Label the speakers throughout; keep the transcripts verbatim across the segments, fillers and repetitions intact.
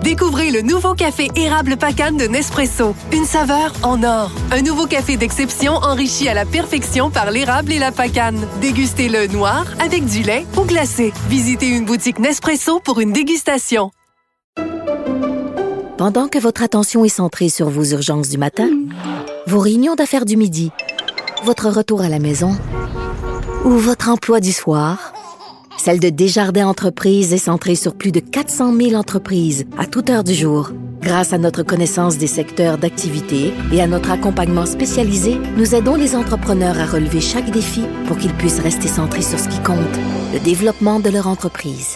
Speaker 1: Découvrez le nouveau café érable Pacane de Nespresso. Une saveur en or. Un nouveau café d'exception enrichi à la perfection par l'érable et la Pacane. Dégustez-le noir, avec du lait ou glacé. Visitez une boutique Nespresso pour une dégustation.
Speaker 2: Pendant que votre attention est centrée sur vos urgences du matin, vos réunions d'affaires du midi, votre retour à la maison ou votre emploi du soir, celle de Desjardins Entreprises est centrée sur plus de quatre cent mille entreprises à toute heure du jour. Grâce à notre connaissance des secteurs d'activité et à notre accompagnement spécialisé, nous aidons les entrepreneurs à relever chaque défi pour qu'ils puissent rester centrés sur ce qui compte, le développement de leur entreprise.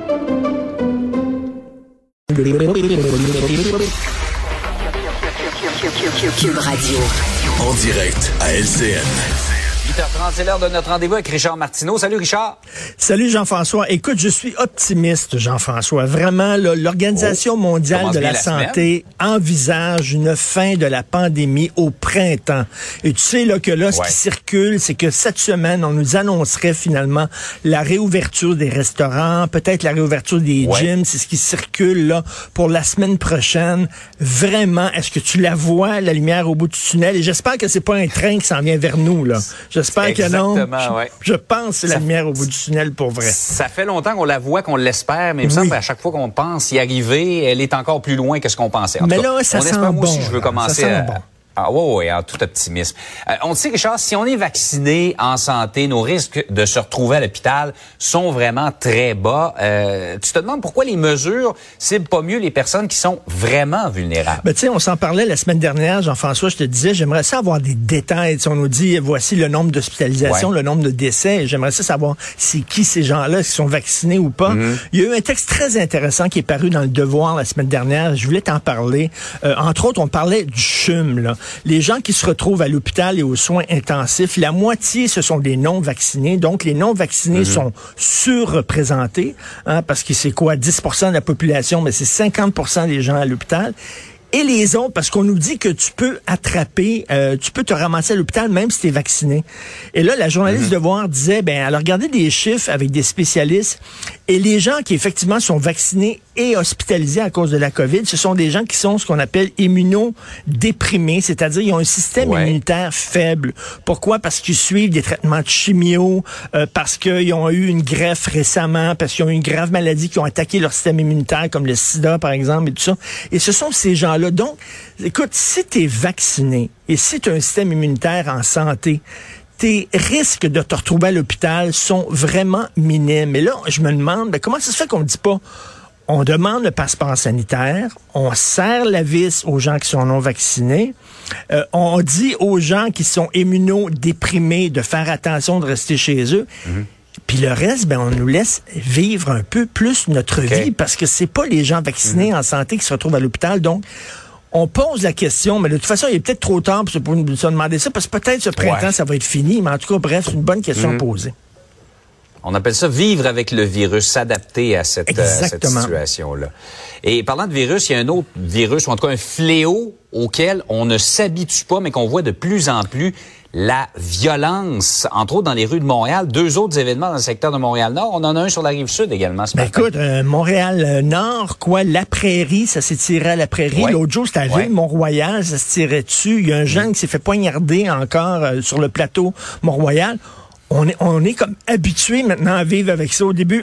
Speaker 3: Cube Radio. En direct à L C N.
Speaker 4: huit heures trente, c'est l'heure de notre rendez-vous avec Richard Martineau. Salut Richard.
Speaker 5: Salut Jean-François. Écoute, je suis optimiste, Jean-François. Vraiment, là, l'Organisation oh, mondiale de la, la santé semaine. envisage une fin de la pandémie au printemps. Et tu sais là que là, ce ouais. qui circule, c'est que cette semaine, on nous annoncerait finalement la réouverture des restaurants, peut-être la réouverture des ouais. gyms. C'est ce qui circule là pour la semaine prochaine. Vraiment, est-ce que tu la vois, la lumière au bout du tunnel? Et j'espère que c'est pas un train qui s'en vient vers nous, là. J'espère
Speaker 4: Exactement,
Speaker 5: que non.
Speaker 4: Ouais.
Speaker 5: Je, je pense que c'est la lumière au bout du tunnel pour vrai.
Speaker 4: Ça fait longtemps qu'on la voit, qu'on l'espère, mais il me
Speaker 5: oui.
Speaker 4: semble qu'à chaque fois qu'on pense y arriver, elle est encore plus loin que ce qu'on pensait. En
Speaker 5: mais
Speaker 4: tout
Speaker 5: là,
Speaker 4: cas,
Speaker 5: ça
Speaker 4: on
Speaker 5: sent
Speaker 4: espère,
Speaker 5: bon.
Speaker 4: moi aussi, je veux commencer
Speaker 5: ça sent
Speaker 4: à...
Speaker 5: bon.
Speaker 4: Ah oui, oui, en tout optimisme. Euh, on sait, Richard, si on est vacciné en santé, nos risques de se retrouver à l'hôpital sont vraiment très bas. Euh, tu te demandes pourquoi les mesures ciblent pas mieux les personnes qui sont vraiment vulnérables.
Speaker 5: Ben, tu sais, on s'en parlait la semaine dernière, Jean-François, je te disais, j'aimerais ça avoir des détails. T'sais, on nous dit, voici le nombre d'hospitalisations, ouais. le nombre de décès. J'aimerais ça savoir c'est qui ces gens-là, s'ils sont vaccinés ou pas. Mm-hmm. Il y a eu un texte très intéressant qui est paru dans Le Devoir la semaine dernière. Je voulais t'en parler. Euh, entre autres, on parlait du C H U M, là. Les gens qui se retrouvent à l'hôpital et aux soins intensifs, la moitié, ce sont des non-vaccinés. Donc, les non-vaccinés mm-hmm. sont surreprésentés, hein, parce que c'est quoi, dix pour cent de la population, mais c'est cinquante pour cent des gens à l'hôpital. Et les autres, parce qu'on nous dit que tu peux attraper, euh, tu peux te ramasser à l'hôpital même si tu es vacciné. Et là, la journaliste mm-hmm. Devoir disait, ben, alors regardez des chiffres avec des spécialistes, et les gens qui effectivement sont vaccinés et hospitalisés à cause de la COVID, ce sont des gens qui sont ce qu'on appelle immunodéprimés, c'est-à-dire ils ont un système ouais. immunitaire faible. Pourquoi? Parce qu'ils suivent des traitements de chimio, euh, parce qu'ils ont eu une greffe récemment, parce qu'ils ont eu une grave maladie qui ont attaqué leur système immunitaire, comme le sida, par exemple, et tout ça. Et ce sont ces gens-là. Donc, écoute, si tu es vacciné et si tu as un système immunitaire en santé, tes risques de te retrouver à l'hôpital sont vraiment minimes. Et là, je me demande, ben, comment ça se fait qu'on ne dit pas, on demande le passeport sanitaire, on serre la vis aux gens qui sont non vaccinés, euh, on dit aux gens qui sont immunodéprimés de faire attention, de rester chez eux. Mm-hmm. Puis le reste, ben on nous laisse vivre un peu plus notre okay. vie, parce que c'est pas les gens vaccinés mm-hmm. en santé qui se retrouvent à l'hôpital. Donc, on pose la question, mais de toute façon, il est peut-être trop tard pour se, pour se demander ça, parce que peut-être ce printemps, ouais. ça va être fini. Mais en tout cas, bref, c'est une bonne question mm-hmm. à poser.
Speaker 4: On appelle ça vivre avec le virus, s'adapter à cette, euh, cette situation-là. Et parlant de virus, il y a un autre virus, ou en tout cas un fléau auquel on ne s'habitue pas, mais qu'on voit de plus en plus, la violence, entre autres dans les rues de Montréal. Deux autres événements dans le secteur de Montréal-Nord. On en a un sur la Rive-Sud également ce
Speaker 5: ben
Speaker 4: matin.
Speaker 5: Écoute, euh, Montréal-Nord, quoi, la Prairie, ça s'est tiré à la Prairie. Ouais. L'autre jour, c'était à ouais. Mont-Royal, ça se tirait dessus. Il y a un jeune mmh. qui s'est fait poignarder encore euh, sur le plateau Mont-Royal. On est, on est comme habitué maintenant à vivre avec ça. Au début,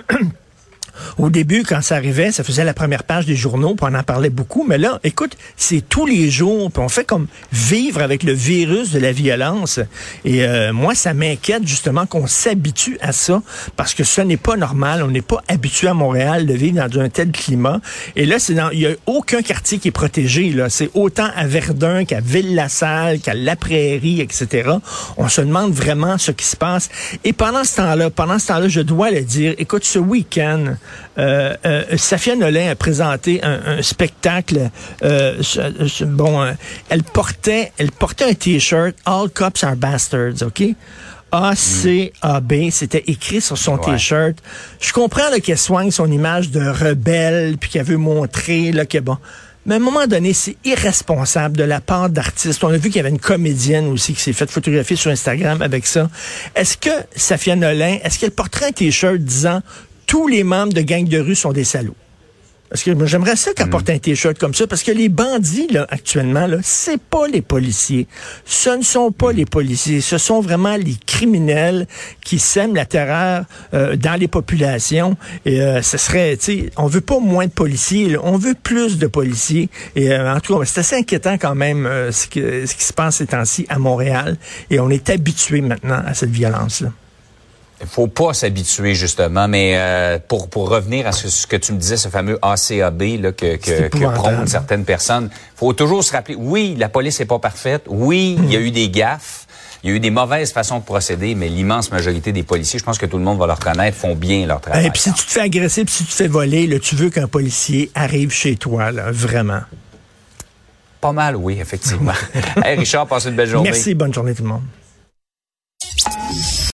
Speaker 5: au début, quand ça arrivait, ça faisait la première page des journaux, puis on en parlait beaucoup. Mais là, écoute, c'est tous les jours, puis on fait comme vivre avec le virus de la violence. Et euh, moi, ça m'inquiète justement qu'on s'habitue à ça, parce que ce n'est pas normal. On n'est pas habitué à Montréal de vivre dans un tel climat. Et là, c'est dans, il y a aucun quartier qui est protégé. Là, c'est autant à Verdun qu'à Ville-la-Salle, qu'à La Prairie, et cetera. On se demande vraiment ce qui se passe. Et pendant ce temps-là, pendant ce temps-là, je dois le dire. Écoute, ce week-end. Euh, euh, Safia Nolin a présenté un, un spectacle. Euh, ce, ce, bon, euh, elle portait, elle portait un T-shirt All Cops Are Bastards, ok? A C A B, c'était écrit sur son ouais. T-shirt. Je comprends là, qu'elle soigne son image de rebelle, puis qu'elle veut montrer là que bon. Mais à un moment donné, c'est irresponsable de la part d'artistes. On a vu qu'il y avait une comédienne aussi qui s'est faite photographier sur Instagram avec ça. Est-ce que Safia Nolin, est-ce qu'elle porterait un T-shirt disant tous les membres de gangs de rue sont des salauds? Parce que j'aimerais ça qu'elle mmh. porte un T-shirt comme ça, parce que les bandits, là, actuellement, là, c'est pas les policiers. Ce ne sont pas mmh. les policiers. Ce sont vraiment les criminels qui sèment la terreur euh, dans les populations. Et euh, ce serait, tu sais, on veut pas moins de policiers, là, on veut plus de policiers. Et euh, en tout cas, c'est assez inquiétant quand même euh, ce, que, ce qui se passe ces temps-ci à Montréal. Et on est habitué maintenant à cette violence-là.
Speaker 4: Il faut pas s'habituer, justement, mais euh, pour pour revenir à ce, ce que tu me disais, ce fameux A C A B là, que, que, que prônent certaines personnes, faut toujours se rappeler, oui, la police n'est pas parfaite, oui, il mmh. y a eu des gaffes, il y a eu des mauvaises façons de procéder, mais l'immense majorité des policiers, je pense que tout le monde va le reconnaître, font bien leur travail.
Speaker 5: Et puis si tu te fais agresser, puis si tu te fais voler, là, tu veux qu'un policier arrive chez toi, là, vraiment.
Speaker 4: Pas mal, oui, effectivement. Hey, Richard, passe une belle journée.
Speaker 5: Merci, bonne journée tout le monde.